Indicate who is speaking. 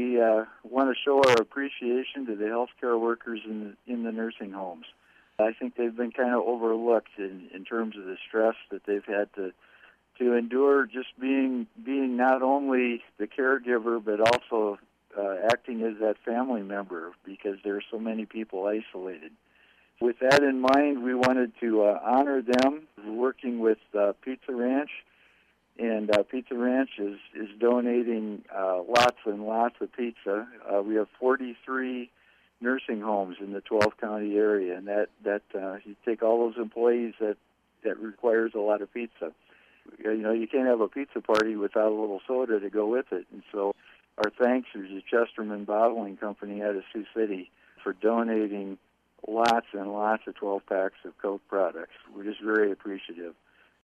Speaker 1: we want to show our appreciation to the healthcare workers in the nursing homes. I think they've been kind of overlooked in terms of the stress that they've had to endure, just being not only the caregiver but also acting as that family member, because there are so many people isolated. With that in mind, we wanted to honor them, working with Pizza Ranch. And Pizza Ranch is donating lots and lots of pizza. We have 43 nursing homes in the 12-county area, and that you take all those employees, that requires a lot of pizza. You can't have a pizza party without a little soda to go with it. And so our thanks is to Chesterman Bottling Company out of Sioux City for donating lots and lots of 12-packs of Coke products. We're just very appreciative.